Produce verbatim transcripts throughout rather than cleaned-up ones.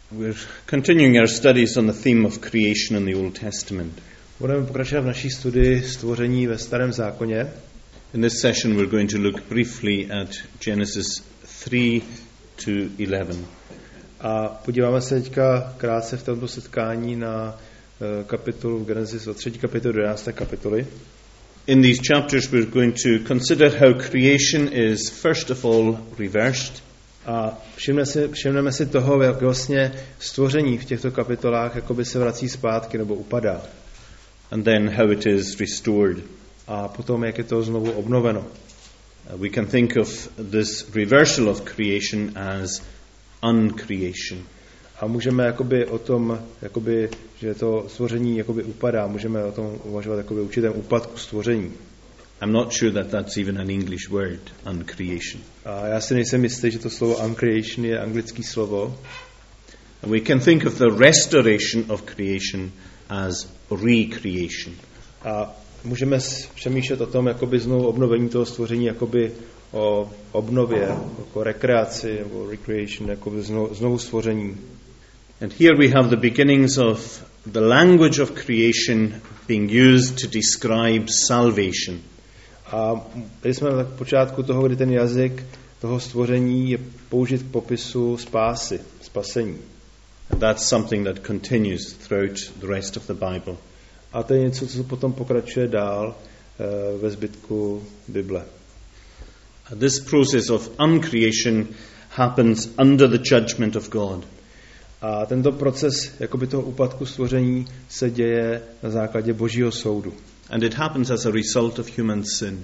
We're continuing our studies on the theme of creation in the Old Testament. Budeme pokračovat v naší studii stvoření ve Starém zákoně. In this session we're going to look briefly at Genesis three to eleven. A podíváme se teďka krátce v tomto setkání na uh, kapitolu v Genesis od třetí kapitoly do jedenácté kapitoly. In these chapters we're going to consider how creation is first of all reversed. A všimneme si, všimneme si toho, jak vlastně stvoření v těchto kapitolách jakoby se vrací zpátky nebo upadá. And then how it is restored. A potom, jak je to znovu obnoveno. Uh, we can think of this reversal of creation as uncreation. A můžeme jakoby o tom, jakoby, že to stvoření jakoby upadá, můžeme o tom uvažovat jakoby určitém úpadku stvoření. I'm not sure that that's even an English word, uncreation. A já si nejsem jistý, že to slovo uncreation je anglické slovo. And we can think of the restoration of creation as recreation. A můžeme přemýšlet o tom, jakoby znovu obnovení toho stvoření, jakoby o obnově, jako rekreaci, nebo recreation, jakoby znovu, znovu stvoření. And here we have the beginnings of the language of creation being used to describe salvation. A tady jsme na počátku toho, kdy ten jazyk toho stvoření je použit k popisu spásy, spasení. And that's something that continues throughout the rest of the Bible. A to je něco, co potom pokračuje dál uh, ve zbytku Bible. And this process of uncreation happens under the judgment of God. A tento proces jakoby toho úpadku stvoření se děje na základě Božího soudu. And it happens as a result of human sin.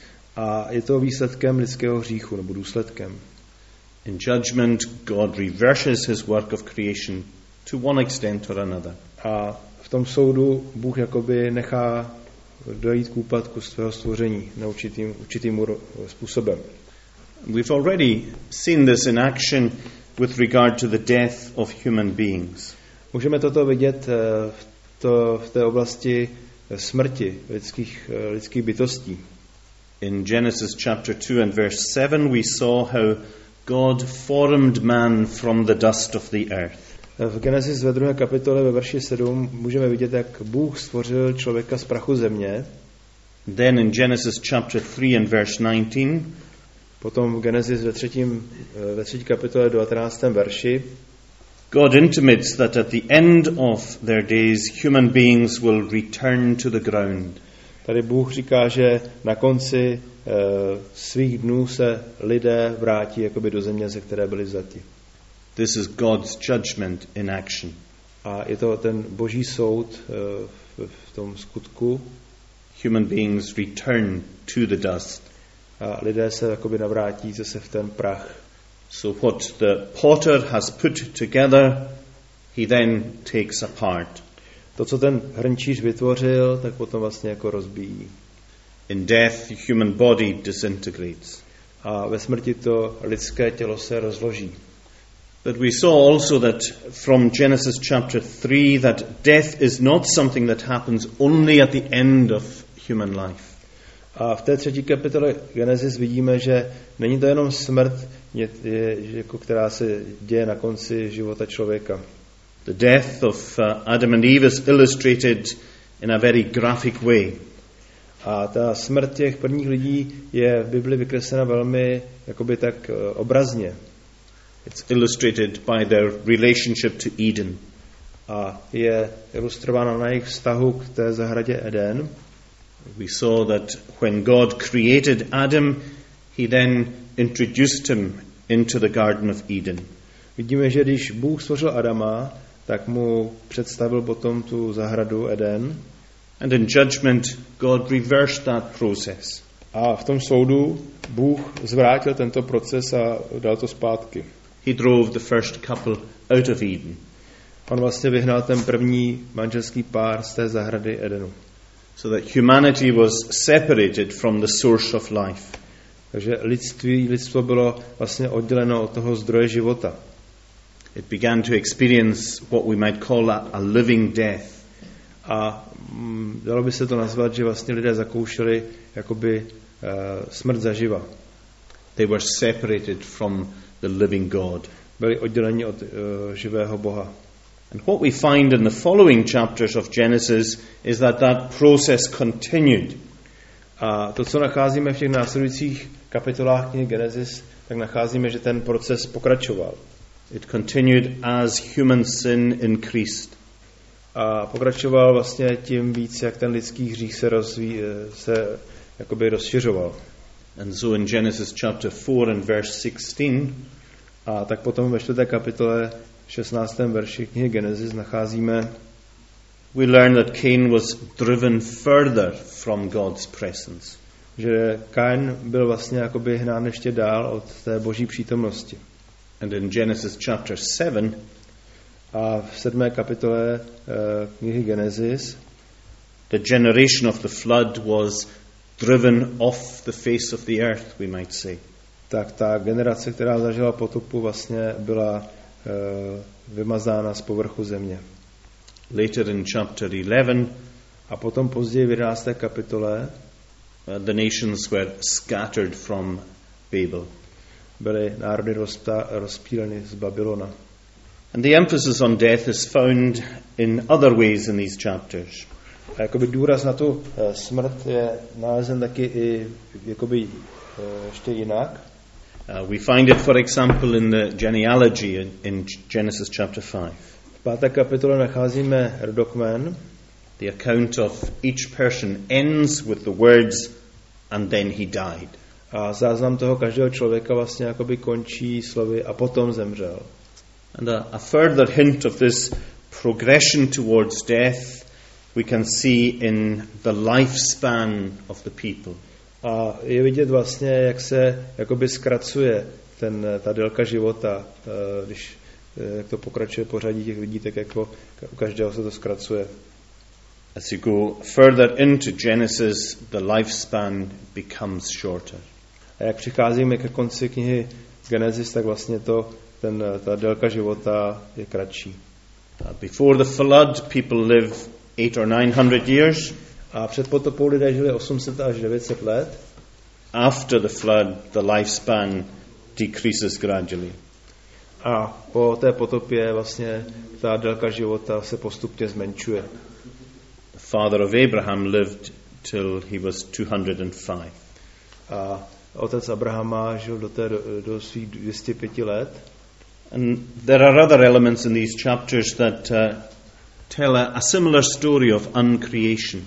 A je to výsledkem lidského hříchu, nebo důsledkem. In judgment, God reverses his work of creation to one extent or another. A v tom soudu Bůh jakoby nechá dojít k úpadku svého stvoření na určitým, určitým způsobem. We've already seen this in action with regard to the death of human beings. Můžeme toto vidět v, to, v té oblasti smrti lidských, lidských bytostí. In Genesis chapter two and verse seven we saw how God formed man from the dust of the earth. V Genesis ve druhé kapitole ve verši sedm můžeme vidět, jak Bůh stvořil člověka z prachu země. Then in Genesis chapter three and verse nineteen, potom v Genesis ve, třetím, ve třetí kapitole devatenáctém verši, God intimates that at the end of their days human beings will return to the ground. Tady Bůh říká, že na konci uh, svých dnů se lidé vrátí jakoby do země, ze které byli vzati. This is God's judgment in action. A je to ten Boží soud uh, v, v tom skutku. Human beings return to the dust. A lidé se jakoby navrátí zase v ten prach. So what the potter has put together, he then takes apart. To, co ten hrnčíř vytvořil, tak potom vlastně jako rozbíjí. In death, the human body disintegrates. A ve smrti to lidské tělo se rozloží. But we saw also that from Genesis chapter three that death is not something that happens only at the end of human life. A v té třetí kapitole Genesis vidíme, že není to jenom smrt, je, je, jako která se děje na konci života člověka. The death of uh, Adam and Eve is illustrated in a very graphic way. A ta smrt těch prvních lidí je v Bibli vykreslena velmi jakoby tak uh, obrazně. It's illustrated by their relationship to Eden. A je ilustrována na jejich vztahu k té zahradě Eden. We saw that when God created Adam, he then introduced him into the Garden of Eden. Vidíme, že když Bůh stvořil Adama, tak mu představil potom tu zahradu Eden. And in judgment, God reversed that process. A v tom soudu Bůh zvrátil tento proces a dal to zpátky. He drove the first couple out of Eden. On vlastně vyhnal ten první manželský pár z té zahrady Edenu. So that humanity was separated from the source of life. Takže lidství, lidstvo bylo vlastně odděleno od toho zdroje života. It began to experience what we might call a, a living death. A mm, dalo by se to nazvat, že vlastně lidé zakoušeli jakoby uh, smrt zaživa. They were separated from the living God. byli odděleni od uh, živého Boha. And what we find in the following chapters of Genesis is that that process continued. A to, co nacházíme v těch následujících kapitolách knihy Genesis, tak nacházíme, že ten proces pokračoval. It continued as human sin increased. A pokračoval vlastně tím víc, jak ten lidský hřích se, rozví, se jakoby rozšiřoval. And so in Genesis chapter four and verse sixteen, a tak potom ve čtvrté kapitole šestnáctém verši knihy Genesis nacházíme, we learn that Cain was driven further from God's presence. Že Kain byl vlastně jakoby hnán ještě dál od té boží přítomnosti. And in Genesis chapter seven, a v sedmé kapitole uh, knihy Genesis, the generation of the flood was driven off the face of the earth, we might say. Tak ta generace, která zažila potopu, vlastně byla uh, vymazána z povrchu země. Later in chapter eleven, a potom později v jedenácté kapitole, uh, the nations were scattered from Babel. Byly národy rozpta, rozptýleny z Babylona. And the emphasis on death is found in other ways in these chapters. A jakoby důraz na tu uh, smrt je nalezen taky i jakoby uh, ještě jinak. Uh, we find it, for example, in the genealogy in, in Genesis chapter five. V páté kapitole nacházíme rodokmen. The account of each person ends with the words, and then he died. A záznam toho každého člověka vlastně jakoby končí slovy a potom zemřel. And a, a further hint of this progression towards death we can see in the lifespan of the people. A je vidět vlastně, jak se jakoby zkracuje ten, ta délka života, když jak to pokračuje pořadí těch lidí, tak jako u každého se to zkracuje. As you go further into Genesis, the lifespan becomes shorter. A jak přicházíme ke konci knihy Genesis, tak vlastně to, ten, ta délka života je kratší. Uh, before the flood, people live eight or nine hundred years. A před potopou lidé žili osm set až devět set let. After the flood, the lifespan decreases gradually. A po té potopě vlastně ta délka života se postupně zmenšuje. The father of Abraham lived till he was two hundred five. A otec Abrahama žil do, té, do svých dvě stě pět let. And there are other elements in these chapters that uh, tell a, a similar story of uncreation.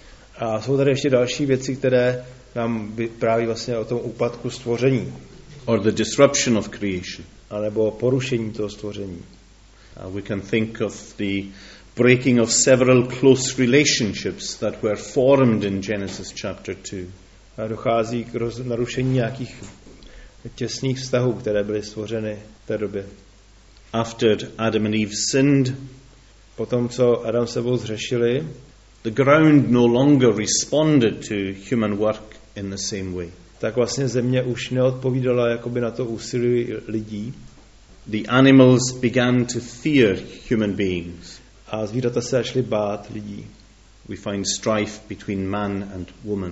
A jsou tady ještě další věci, které nám vypráví vlastně o tom úpadku stvoření. Or the disruption of creation. A nebo porušení toho stvoření. Uh, we can think of the breaking of several close relationships that were formed in Genesis chapter two. A dochází k roz, narušení nějakých těsných vztahů, které byly stvořeny v té době. After Adam and Eve sinned, potom co Adam s sebou zřešili, the ground no longer responded to human work in the same way. Tak vlastně země už neodpovídala jakoby na to úsilí lidí. The animals began to fear human beings. A zvířata se začaly bát lidí. We find strife between man and woman.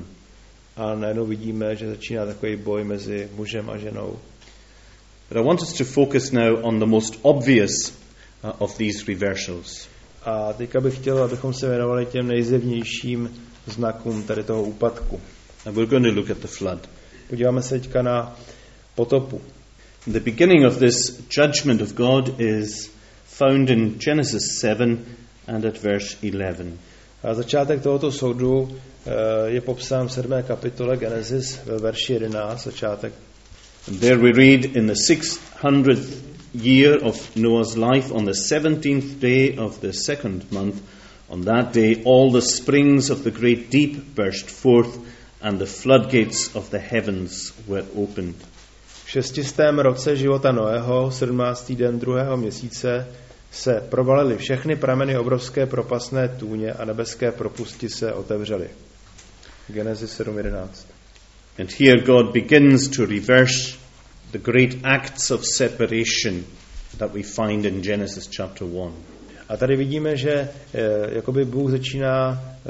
A najednou vidíme, že začíná takový boj mezi mužem a ženou. But I want us to focus now on the most obvious uh, of these reversals. A teďka bych chtěl, abychom se věnovali těm nejzjevnějším znakům tady toho úpadku. And we're going to look at the flood. Podíváme se teďka na potopu. The beginning of this judgment of God is found in Genesis seven and at verse eleven. A začátek tohoto soudu je popsán v sedmé kapitole Genesis ve verši jedenáct, začátek. And there we read, in the six hundredth year of Noah's life, on the seventeenth day of the second month, on that day all the springs of the great deep burst forth, and the floodgates of the heavens were opened. V šestistém roce života Noého, sedmnáctý den druhého měsíce, se provalily všechny prameny obrovské propastné tůně a nebeské propusti se otevřely. Genesis sedm jedenáct. And here God begins to reverse the great acts of separation that we find in Genesis chapter one. A tady vidíme, že eh, jakoby Bůh začíná eh,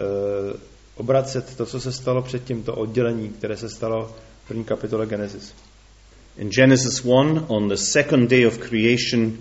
obracet to, co se stalo předtím, to oddělení, které se stalo v první kapitole Genesis. In Genesis one, on the second day of creation,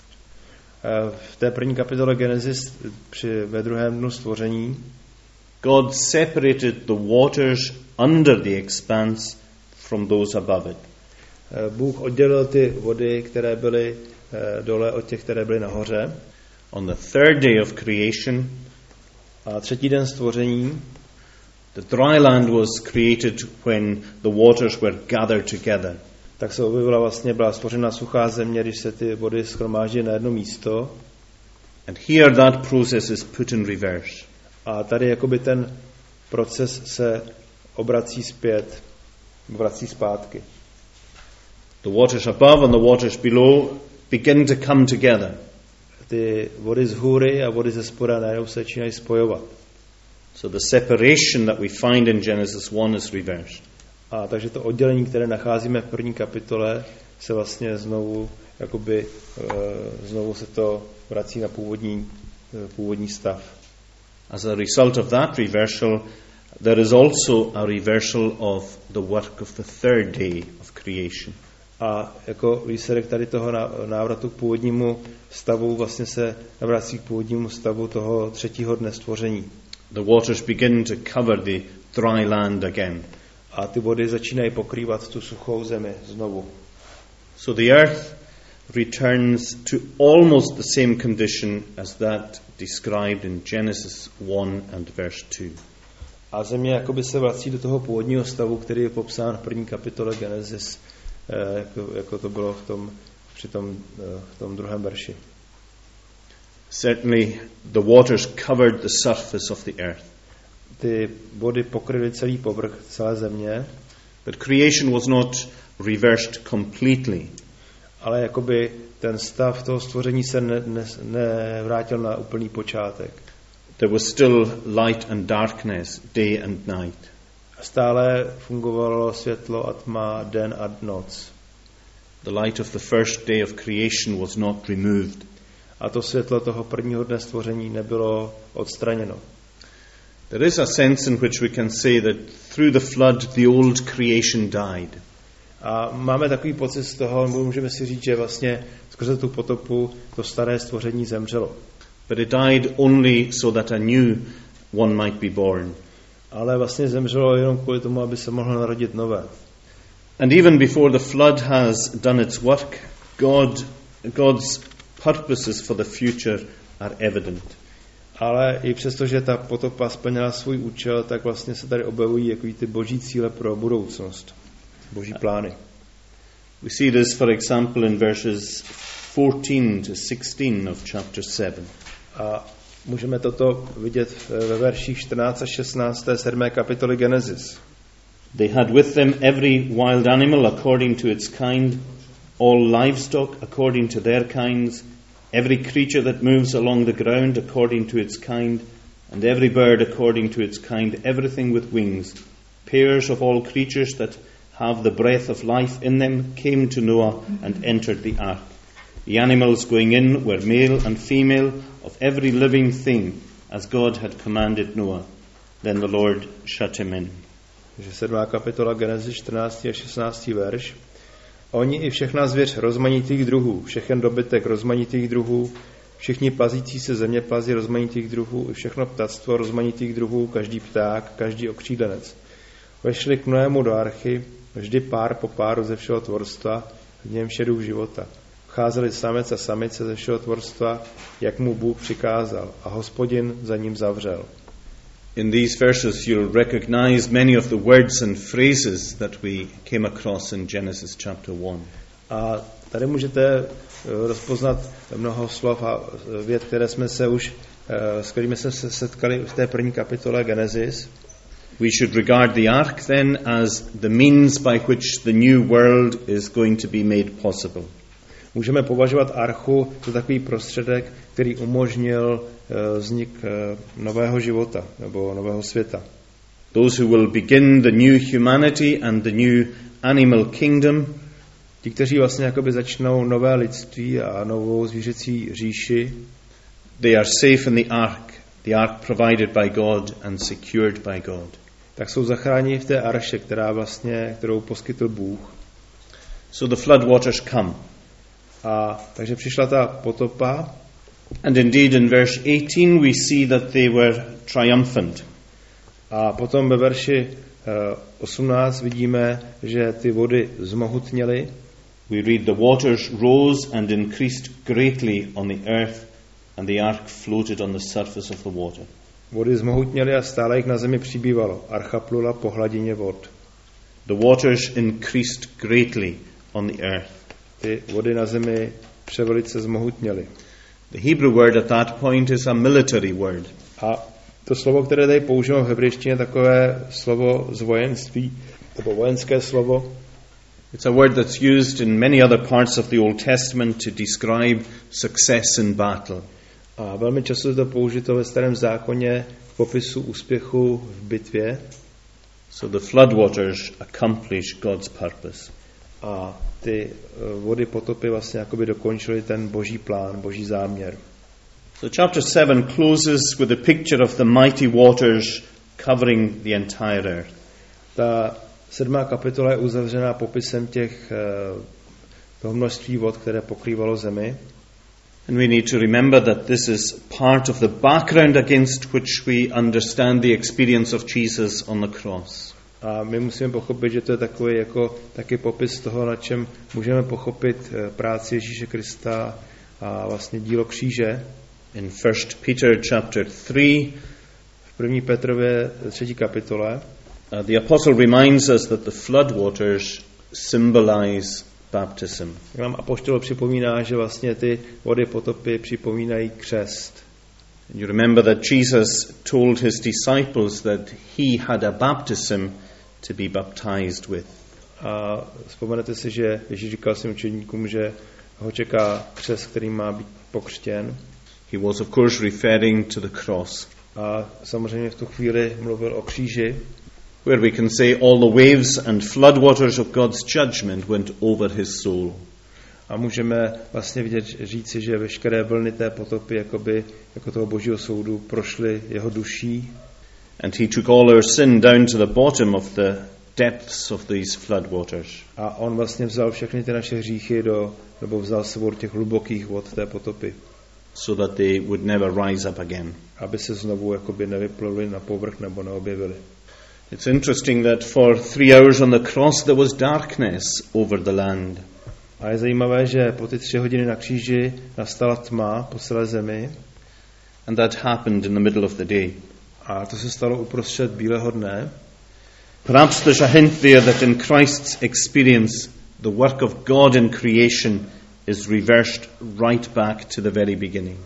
v té první kapitole Genesis při ve druhém dnu stvoření God separated the waters under the expanse from those above it. Bůh oddělil ty vody, které byly dole od těch, které byly nahoře. On the third day of creation, a třetí den stvoření, the dry land was created when the waters were gathered together. Tak se objevila vlastně, byla stvořena suchá země, když se ty vody shromáždily na jedno místo. And here that process is put in reverse. A tady jakoby ten proces se obrací zpět, obrací zpátky. The waters above and the waters below begin to come together. Ty vody z hůry a vody ze spoda najednou se začínají spojovat. So the separation that we find in Genesis one is reversed. A takže to oddělení, které nacházíme v první kapitole, se vlastně znovu, jakoby, znovu se to vrací na původní, původní stav. As a result of that reversal, there is also a reversal of the work of the third day of creation. A jako výsledek tady toho návratu k původnímu stavu vlastně se navrací k původnímu stavu toho třetího dne stvoření. The waters begin to cover the dry land again. A ty vody začínají pokrývat tu suchou zemi znovu. So the earth returns to almost the same condition as that described in Genesis one and verse two. A země jakoby se vrací do toho původního stavu, který je popsán v první kapitole Genesis, jako, jako to bylo v tom, při tom, v tom druhém verši. Certainly the waters covered the surface of the earth. Ty vody pokryly celý povrch celé země. But creation was not reversed completely. Ale jakoby ten stav toho stvoření se ne, ne, nevrátil na úplný počátek. There was still light and darkness, day and night. Stále fungovalo světlo a tma, den a noc. The light of the first day of creation was not removed. A to světlo toho prvního dne stvoření nebylo odstraněno. There is a sense in which we can say that through the flood the old creation died. A máme takový pocit z toho, můžeme si říct, že vlastně skrze tu potopu to staré stvoření zemřelo. But it died only so that a new one might be born. Ale vlastně zemřelo jenom kvůli tomu, aby se mohlo narodit nové. And even before the flood has done its work, God, God's purposes for the future are evident. Ale i přesto, že ta potopa splnila svůj účel, tak vlastně se tady objevují jako ty boží cíle pro budoucnost. Boží plány. We see this, for example, in verses fourteen to sixteen of chapter seven. A můžeme toto vidět ve verších čtrnáct a šestnáct té sedmé kapitoly Genesis. They had with them every wild animal according to its kind, all livestock according to their kinds, every creature that moves along the ground according to its kind, and every bird according to its kind, everything with wings. Pairs of all creatures that have the breath of life in them came to Noah and entered the ark. The animals going in were male and female of every living thing, as God had commanded Noah. Then the Lord shut him in. Takže sedmá kapitola Genesis čtrnáctý a šestnáctý verš. Oni i všechna zvěř rozmanitých druhů, všechen dobytek rozmanitých druhů, všichni plazící se zeměplazi rozmanitých druhů, i všechno ptactvo rozmanitých druhů, každý pták, každý okřídlenec. Vešli k Noému do archy, vždy pár po páru ze všeho tvorstva, v něm šedův života. Vcházeli samec a samice ze všeho tvorstva, jak mu Bůh přikázal, a Hospodin za ním zavřel. In these verses you'll recognize many of the words and phrases that we came across in Genesis chapter one. A tady můžete rozpoznat mnoho slov a vět, které jsme se už, s kterými jsme se setkali v té první kapitole Genesis. We should regard the ark then as the means by which the new world is going to be made possible. Můžeme považovat archu za takový prostředek, který umožnil vznik nového života nebo nového světa. Those who will begin the new humanity and the new animal kingdom, ti, kteří vlastně jakoby začnou nové lidství a novou zvířecí říši, they are safe in the ark, the ark provided by God and secured by God. Tak jsou zachráněni v té arše, která vlastně, kterou poskytl Bůh. So the flood waters come. A takže přišla ta potopa. And indeed in verse eighteen we see that they were triumphant. A potom ve verši osmnáct vidíme, že ty vody zmohutněly. We read the waters rose and increased greatly on the earth and the ark floated on the surface of the water. Vody zmohutněly a stále jich na zemi přibývalo. Archa plula po hladině vod. The waters increased greatly on the earth. Ty vody na zemi převelice zmohutněly. The Hebrew word at that point is a military word. A to slovo, které tady používám v hebrejštině, je takové slovo z vojenství, nebo vojenské slovo. It's a word that's used in many other parts of the Old Testament to describe success in battle. A velmi často je to použito ve Starém zákoně v popisu úspěchu v bitvě. So the floodwaters accomplish God's purpose. A ty vody potopy vlastně jakoby dokončily ten boží plán, boží záměr. So chapter seven closes with a picture of the mighty waters covering the entire earth. Ta sedmá kapitola je uzavřená popisem těch toho množství vod, které pokrývalo zemi. And we need to remember that this is part of the background against which we understand the experience of Jesus on the cross. A my musíme pochopit, že to je takový jako taky popis toho, na čem můžeme pochopit práci Ježíše Krista a vlastně dílo kříže. In First Peter chapter three, v první Petrově třetí kapitole, uh, the apostle reminds us that the floodwaters symbolize baptism. Nám apoštol připomíná, že vlastně ty vody potopy připomínají křest. You remember that Jesus told his disciples that he had a baptism to be baptized with. A vzpomenete si, že Ježíš říkal svým učeníkům, že ho čeká křest, který má být pokřtěn. He was of course referring to the cross. A samozřejmě v tu chvíli mluvil o kříži, where we can say all the waves and floodwaters of God's judgment went over his soul. A můžeme vlastně vidět, říci, že veškeré vlny té potopy jakoby, jako toho božího soudu prošly jeho duší. And he took all our sin down to the bottom of the depths of these floodwaters. A on vlastně vzal všechny ty naše hříchy do, nebo vzal sebou těch hlubokých vod té potopy. So that they would never rise up again. Aby se znovu jakoby nevypluli na povrch nebo neobjevili. It's interesting that for three hours on the cross there was darkness over the land. A je zajímavé, že po ty tři hodiny na kříži nastala tma po celé zemi. And that happened in the middle of the day. A to se stalo uprostřed bílého dne. Perhaps there's a hint there that in Christ's experience the work of God in creation is reversed right back to the very beginning.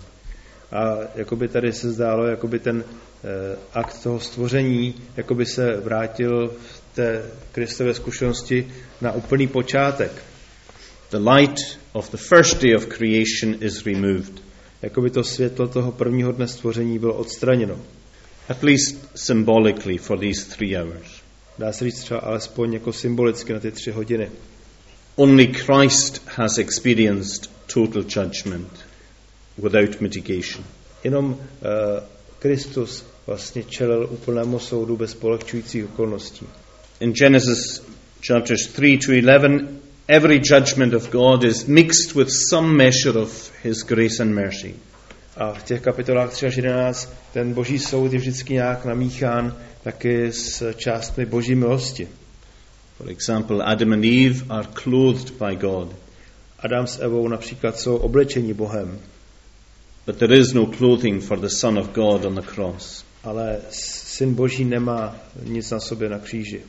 A jakoby tady se zdálo, jakoby ten eh, akt toho stvoření jakoby se vrátil v té Kristově zkušenosti na úplný počátek. The light of the first day of creation is removed. Jakoby to světlo toho prvního dne stvoření bylo odstraněno. At least symbolically for these three hours. Dá se říct třeba alespoň jako symbolicky na ty tři hodiny. Only Christ has experienced total judgment without mitigation. Jenom uh, Kristus vlastně čelil úplnému soudu bez polehčujících okolností. In Genesis chapters three to eleven, every judgment of God is mixed with some measure of his grace and mercy. A v těch kapitolách tři až jedenáct ten boží soud je vždycky nějak namíchán taky s částmi boží milosti. For example, Adam and Eve are clothed by God. Adam s Evou například jsou oblečeni Bohem. But there is no clothing for the Son of God on the cross. Ale syn Boží nemá nic na sobě na kříži.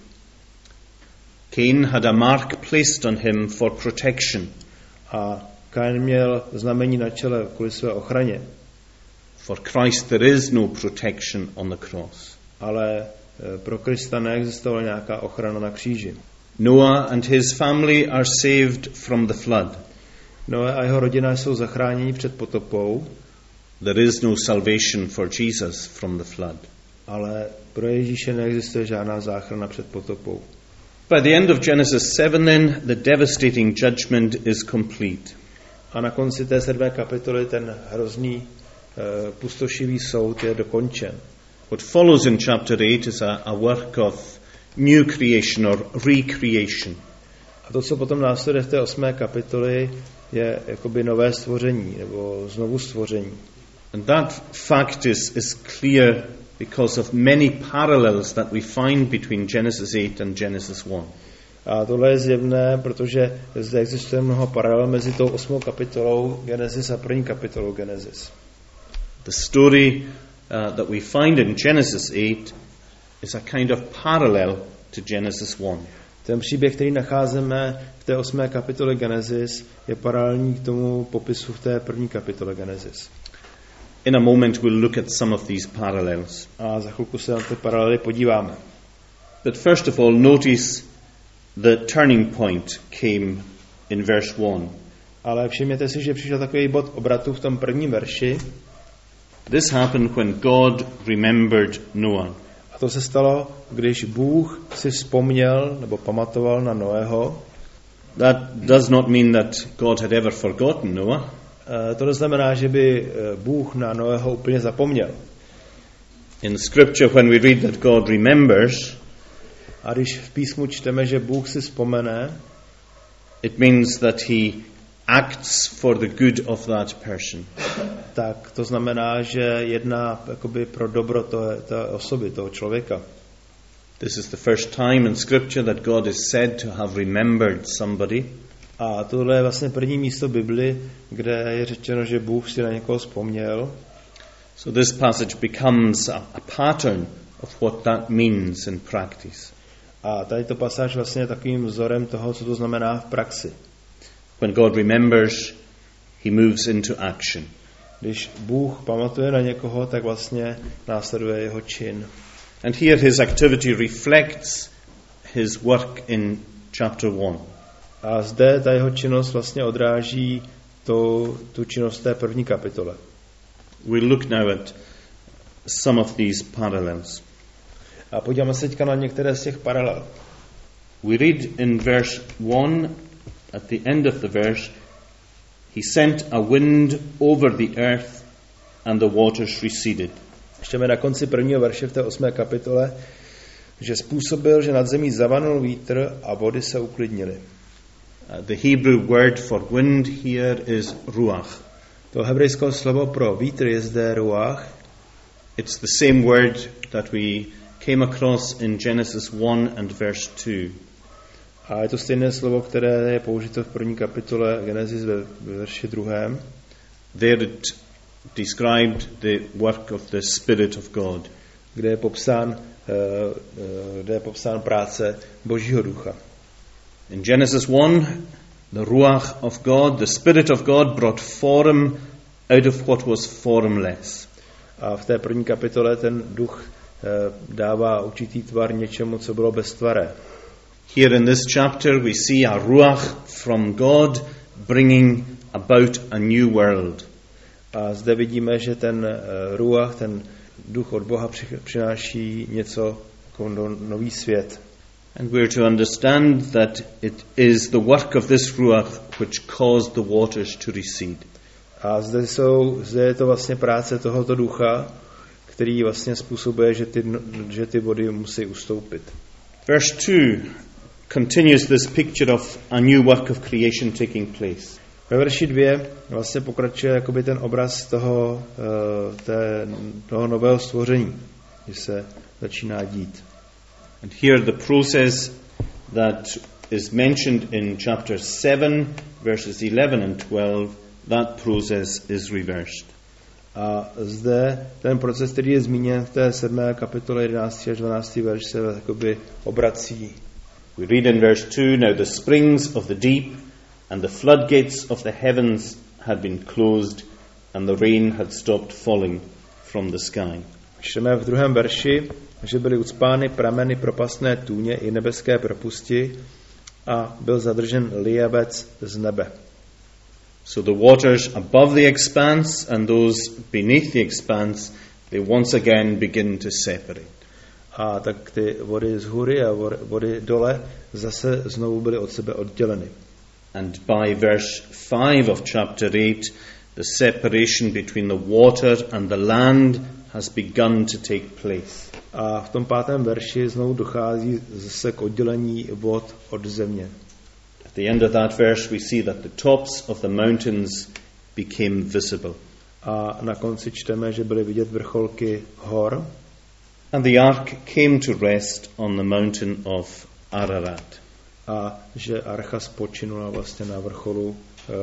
Cain had a mark placed on him for protection. A Kain měl znamení na čele kvůli své ochraně. For Christ there is no protection on the cross. Ale pro Krista neexistovala nějaká ochrana na kříži. Noah and his family are saved from the flood. Noé a jeho rodina jsou zachráněni před potopou. There is no salvation for Jesus from the flood. Ale pro Ježíše neexistuje žádná záchrana před potopou. By the end of Genesis seven then, the devastating judgment is complete. A na konci té sedmé kapitoly ten hrozný uh, pustošivý soud je dokončen. What follows in chapter eight is a, a work of new creation or recreation. A to, co potom následuje v té osmé kapitoli, je jakoby nové stvoření, nebo znovu stvoření. And that fact is, is clear because of many parallels that we find between Genesis eight and Genesis one. A tohle je zjevné, protože zde existuje mnoho paralel mezi tou osmou kapitolou Genesis a první kapitolou Genesis. The story uh, that we find in Genesis eight is a kind of parallel to Genesis one. Ten příběh, který nacházíme v té osmé kapitole Genesis, je paralelní k tomu popisu v té první kapitole Genesis. In a moment we'll look at some of these parallels. A za chvilku se na ty paralely podíváme. But first of all, notice the turning point came in verse one. Ale všimněte si, že přišel takový bod obratu v tom prvním verši. This happened when God remembered Noah. A to se stalo, když Bůh si vzpomněl nebo pamatoval na Noého. That does not mean that God had ever forgotten Noah. To neznamená, že by Bůh na Noého úplně zapomněl. In Scripture, when we read that God remembers, a když v písmu čteme, že Bůh si vzpomene, it means that he acts for the good of that person. Tak to znamená, že jedná jakoby pro dobro té, té osoby, toho člověka. This is the first time in Scripture that God is said to have remembered somebody. A tohle je vlastně první místo v Bibli, kde je řečeno, že Bůh si na někoho vzpomněl. So this passage becomes a, a pattern of what that means in practice. A tady to pasáž vlastně je takovým vzorem toho, co to znamená v praxi. When God remembers, he moves into action. Když Bůh pamatuje na někoho, tak vlastně následuje jeho čin. And here his activity reflects his work in chapter one. A zde ta jeho činnost vlastně odráží tu, tu činnost té první kapitole. We'll look now at some of these parallels. A podíváme se teďka na některé z těch paralel. We read in verse one, at the end of the verse, he sent a wind over the earth and the waters receded. Čteme na konci prvního verše v té osmé kapitole, že způsobil, že nad zemí zavanul vítr a vody se uklidnily. Uh, the Hebrew word for wind here is ruach. To hebrejské slovo pro vítr je zde ruach. It's the same word that we came across in Genesis one and verse two. A je to stejné slovo, které je použito v první kapitole Genesis ve verši druhém. There it described the work of the Spirit of God. Kde je popsán, kde je popsán práce Božího ducha. In Genesis one, the ruach of God, the Spirit of God brought form out of what was formless. A v té první kapitole ten duch dává určitý tvar něčemu, co bylo beztvaré. Here in this chapter we see a ruach from God bringing about a new world. A zde vidíme, že ten ruach, ten duch od Boha přináší něco jako nový svět. And we're to understand that it is the work of this ruach which caused the waters to recede. A zde, jsou, zde je to vlastně práce tohoto ducha, který vlastně způsobuje, že ty, že ty vody musí ustoupit. Verse two continues this picture of a new work of creation taking place. Ve verši dvě vlastně pokračuje jakoby ten obraz toho, té, toho nového stvoření, že se začíná dít. And here the process that is mentioned in chapter seven, verses eleven and twelve, that process is reversed. A zde ten proces, který je zmíněn v té sedmé kapitole jedenáctý až dvanáctý verš, se jakoby obrací. We read in verse two, now the springs of the deep and the floodgates of the heavens had been closed and the rain had stopped falling from the sky. Čteme v druhém verši, že byly ucpány prameny propastné tůně i nebeské propusti a byl zadržen lijavec z nebe. So the waters above the expanse and those beneath the expanse, they once again begin to separate. A tak ty vody z hůry a vody dole zase znovu byly od sebe odděleny. And by verse five of chapter eight, the separation between the water and the land has begun to take place. A v tom pátém verši znovu dochází zase k oddělení vod od země. the end of that verse we see that the tops of the mountains became visible. A na konci čteme, že byly vidět vrcholky hor. And the ark came to rest on the mountain of Ararat. A že archa spočinula vlastně na vrcholu uh,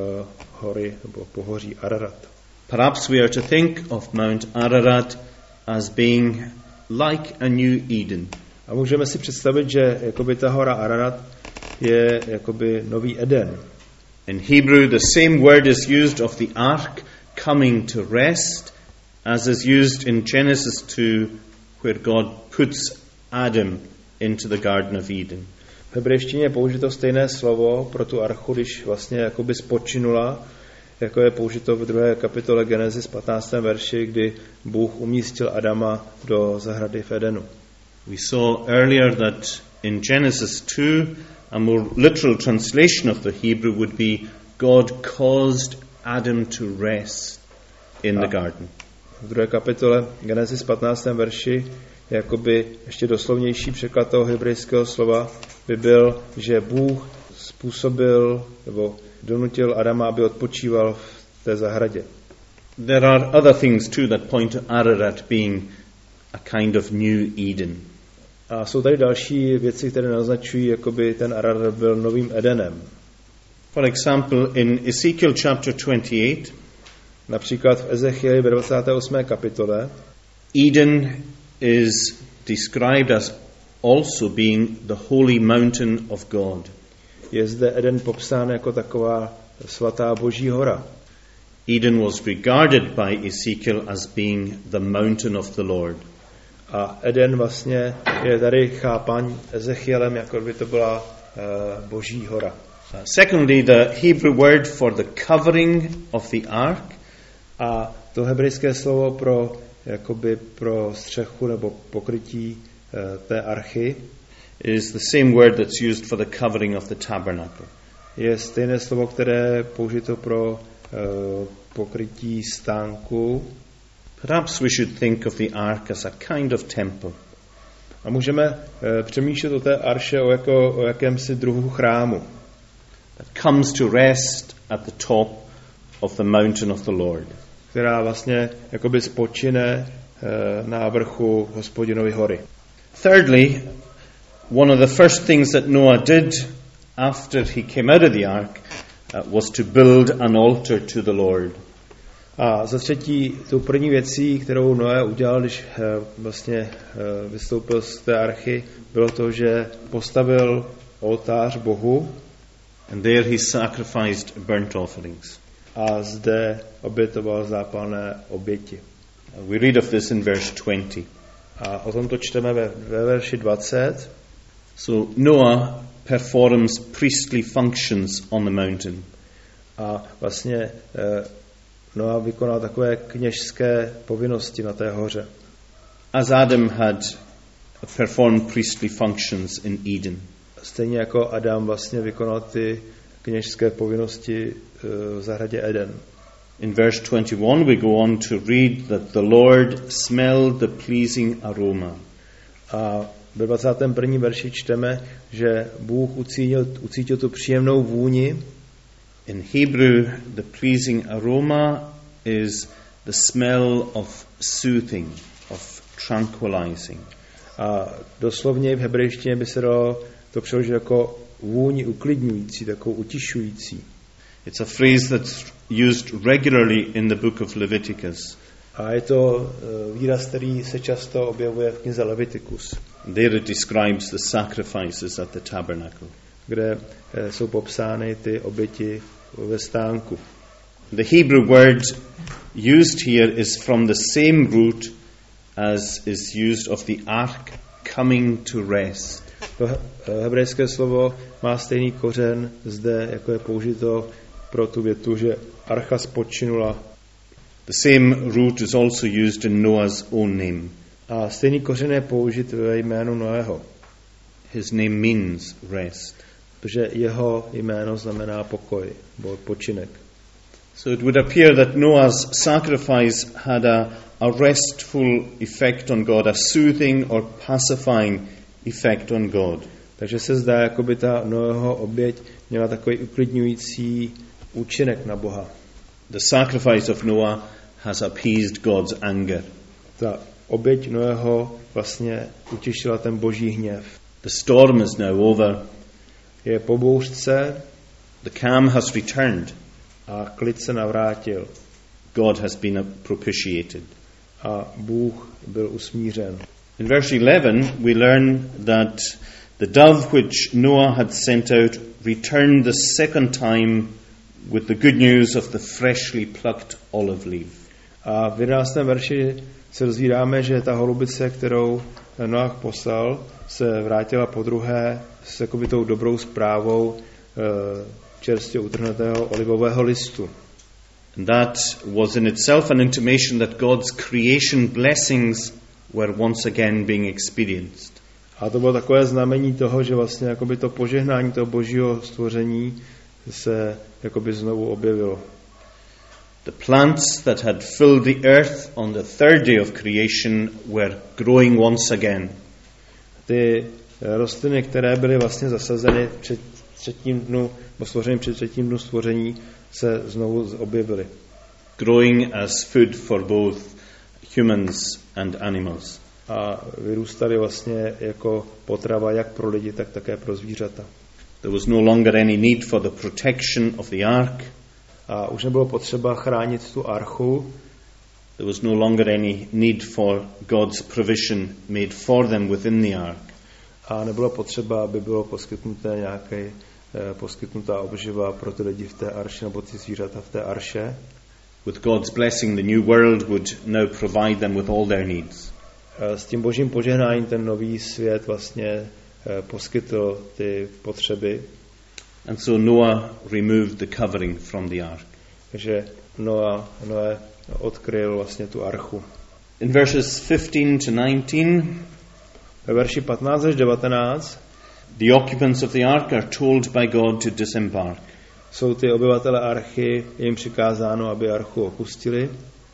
hory nebo pohoří Ararat. Perhaps we are to think of Mount Ararat as being like a new Eden. A můžeme si představit, že jakoby ta hora Ararat je jakoby nový Eden. In Hebrew, the same word is used of the ark coming to rest as is used in Genesis two, where God puts Adam into the Garden of Eden. V hebrejštině je použito stejné slovo pro tu archu, když vlastně jakoby spočinula, jako je použito v druhé kapitole Genesis patnáctém verši, kdy Bůh umístil Adama do zahrady v Edenu. We saw earlier that in Genesis two, a more literal translation of the Hebrew would be God caused Adam to rest in the garden. V druhé kapitole Genesis patnáctém verši jakoby ještě doslovnější překlad toho hebrejského slova by byl, že Bůh způsobil nebo donutil Adama, aby odpočíval v té zahradě. There are other things too that point to Ararat being a kind of new Eden. A jsou tady další věci, které naznačují, jakoby ten Ararat byl novým Edenem. For example, in Ezekiel chapter twenty-eight, například v Ezechieli ve dvacáté osmé kapitole, Eden is described as also being the holy mountain of God. Je zde Eden popsán jako taková svatá Boží hora. Eden was regarded by Ezekiel as being the mountain of the Lord. A Eden vlastně je tady chápán Ezechielem, jako by to byla uh, Boží hora. Uh, secondly, the Hebrew word for the covering of the ark, a to hebrejské slovo pro jakoby pro střechu nebo pokrytí uh, té archy is the same word that's used for the covering of the tabernacle. Je stejné slovo, které je použito pro uh, pokrytí stánku. Perhaps we should think of the ark as a kind of temple. A můžeme uh, přemýšlet o té arše o, jako, o jakémsi druhu chrámu. That comes to rest at the top of the mountain of the Lord. Která vlastně jakoby spočine uh, na vrchu Hospodinovy hory. Thirdly, one of the first things that Noah did after he came out of the ark uh, was to build an altar to the Lord. A za třetí, tou první věcí, kterou Noé udělal, když uh, vlastně uh, vystoupil z té archy, bylo to, že postavil oltář Bohu. And there he sacrificed burnt offerings. A zde obětoval zápalné oběti. Uh, we read of this in verse twenty. A o tom to čteme ve, ve verši dvacet. So Noah performs priestly functions on the mountain. A vlastně eh, Noah vykonal takové kněžské povinnosti na té hoře. As Adam had performed priestly functions in Eden. Stejně jako Adam vlastně vykonal ty kněžské povinnosti eh, v zahradě Eden. In verse twenty-one we go on to read that the Lord smelled the pleasing aroma. A ve dvacátém prvním verši čteme, že Bůh ucítil, ucítil tu příjemnou vůni. In Hebrew, the pleasing aroma is the smell of soothing, of tranquilizing. A doslovně v hebrejštině by se dalo to přeložit jako vůni uklidňující, takovou utišující. It's a phrase that's used regularly in the book of Leviticus. A je to výraz, který se často objevuje v knize Leviticus. There it describes the sacrifices at the tabernacle. Kde jsou popsány ty oběti ve stánku. The Hebrew word used here is from the same root as is used of the ark coming to rest. To hebrejské slovo má stejný kořen zde, jako je použito pro tu větu, že archa spočinula. The same root is also used in Noah's own name. A stejný kořen je použit ve jménu Noého. His name means rest. Protože jeho jméno znamená pokoj, nebo odpočinek. So it would appear that Noah's sacrifice had a, a restful effect on God, a soothing or pacifying effect on God. Takže se zdá, jako by ta Noého oběť měla takový uklidňující účinek na Boha. The sacrifice of Noah has appeased God's anger. Ta oběť Noého vlastně utěšila ten boží hněv. The storm is now over. Je po bouřce. The calm has returned. A klid se navrátil. God has been propitiated. A Bůh byl usmířen. In verse eleven we learn that the dove which Noah had sent out returned the second time with the good news of the freshly plucked olive leaf. A v jedenáctém verši se dozvídáme, že ta holubice, kterou Noach poslal, se vrátila podruhé s jakoby tou dobrou zprávou čerstvě utrhnutého olivového listu. And that was in itself an intimation that God's creation blessings were once again being experienced. A to bylo takové znamení toho, že vlastně jakoby to požehnání toho božího stvoření se jakoby znovu objevilo. The plants that had filled the earth on the third day of creation were growing once again. Ty rostliny, které byly vlastně zasazeny před třetím dnu, nebo stvoření před třetím dnu stvoření, se znovu objevily. Growing as food for both humans and animals. A vyrůstaly vlastně jako potrava jak pro lidi, tak také pro zvířata. There was no longer any need for the protection of the ark. A už nebylo potřeba chránit tu archu. There was no longer any need for God's provision made for them within the ark. A nebylo potřeba, aby bylo poskytnuté nějaké eh, poskytnutá obživa pro ty lidi v té arše nebo ty zvířata v té arše. With God's blessing, the new world would now provide them with all their needs. S tím božím požehnáním ten nový svět vlastně eh, poskytl ty potřeby. And so Noah removed the covering from the ark. Takže Noa, Noé odkryl vlastně tu archu. In verses fifteen to nineteen, ve verši patnáct až devatenáct, the occupants of the ark are told by God to disembark. Jsou ty obyvatele archy, jim přikázáno, aby archu opustili.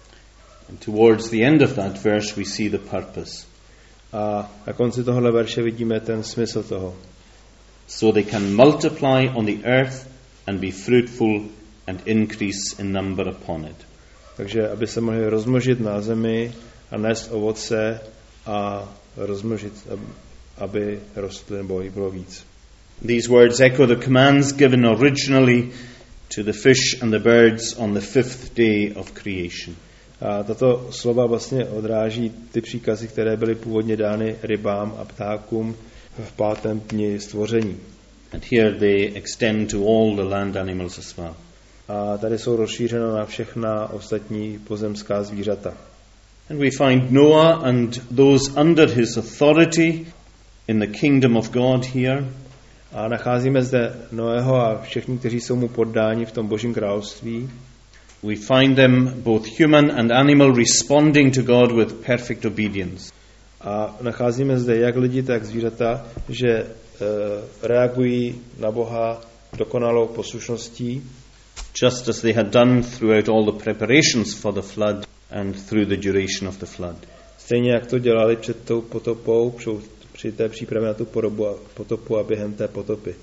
And towards the end of that verse we see the purpose. A na konci tohohle verše vidíme ten smysl toho. So they can multiply on the earth and be fruitful and increase in number upon it. Takže aby se mohli rozmnožit na zemi a nést ovoce a rozmnožit, aby rostly nebo jich bylo víc. These words echo the commands given originally to the fish and the birds on the fifth day of creation. A tato slova vlastně odráží ty příkazy, které byly původně dány rybám a ptákům v pátém dni stvoření. And here they extend to all the land animals as well. A tady jsou rozšířena na všechna ostatní pozemská zvířata. And we find Noah and those under his authority in the kingdom of God here. A nacházíme zde Noého a všichni, kteří jsou mu poddáni v tom Božím království. We find them, both human and animal, responding to God with perfect obedience. A nacházíme zde jak lidi, tak zvířata, že e, reagují na Boha dokonalou poslušností. Just as they had done throughout all the preparations for the flood and through the duration of the flood. Stejně jak to dělali před tou potopou, při té přípravě na tu podobu a potopu a během té potopy.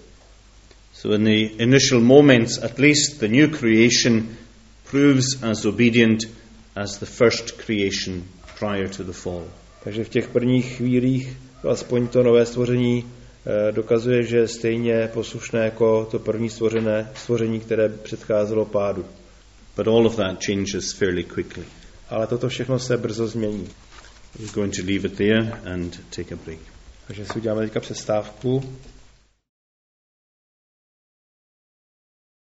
So in the initial moments, at least, the new creation proves as obedient as the first creation prior to the fall. Takže v těch prvních chvílích aspoň to nové stvoření eh, dokazuje, že je stejně poslušné jako to první stvořené stvoření, které předcházelo pádu. But all of that changes fairly quickly. Ale toto všechno se brzo změní. We're going to leave it there and take a break. Takže si uděláme teďka přestávku.